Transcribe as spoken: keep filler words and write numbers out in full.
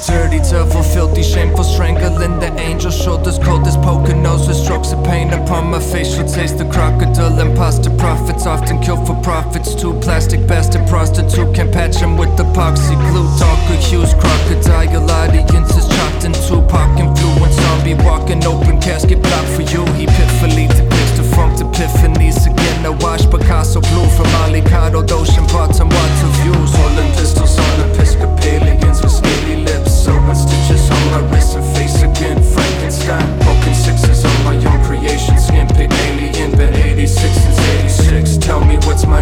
Dirty, devil, filthy, shameful, strangling the angel. Shoulders cold as poker nose with strokes of pain upon my facial taste. The crocodile, imposter prophets often kill for profits. Too plastic, bastard prostitute can't patch him with epoxy glue. Darker hues, crocodile audiences chopped in Tupac influence. Zombie walking, open casket block for you. He pitifully depicts the funked epiphanies again. I watch Picasso blue from